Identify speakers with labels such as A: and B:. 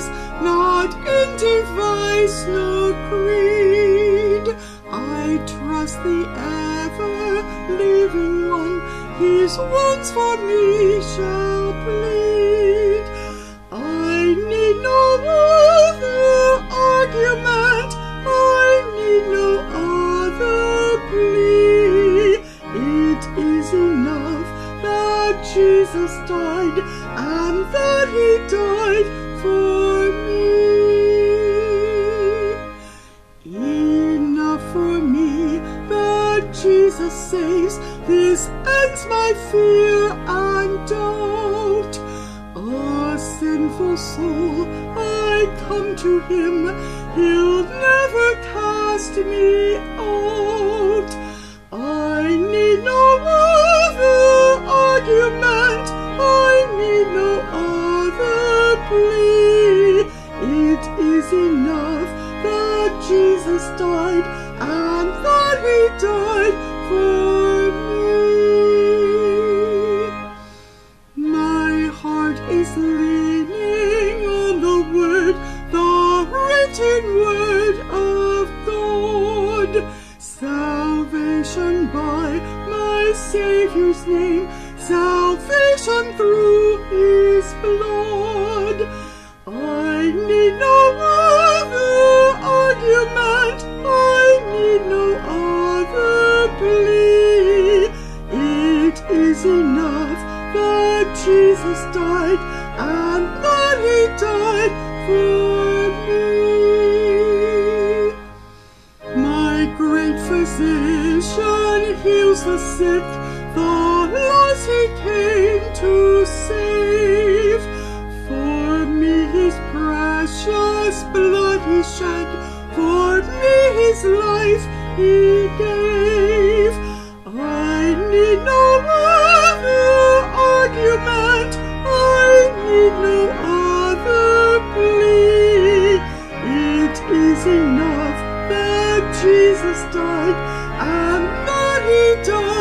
A: not in device nor creed. I trust the ever-living one, his wounds for me shall plead. I need no other argument, I need no other plea. It is enough that Jesus died, and that he died for me. Enough for me that Jesus saves, this ends my fear and doubt. A sinful soul, I come to him, he'll never cast me out. I need no other argument, I need no other plea. It is enough that Jesus died, and that he died for me. My heart is leaning on the word, the written word of God. Salvation by my Savior's name, salvation through his blood. I need no other argument, I need no other plea. It is enough that Jesus died, and that he died for me. My great physician heals the sick, the lost he came to save. For me his precious blood he shed, for me his life he gave. I need no other argument, I need no other plea. It is enough that Jesus died, and that he died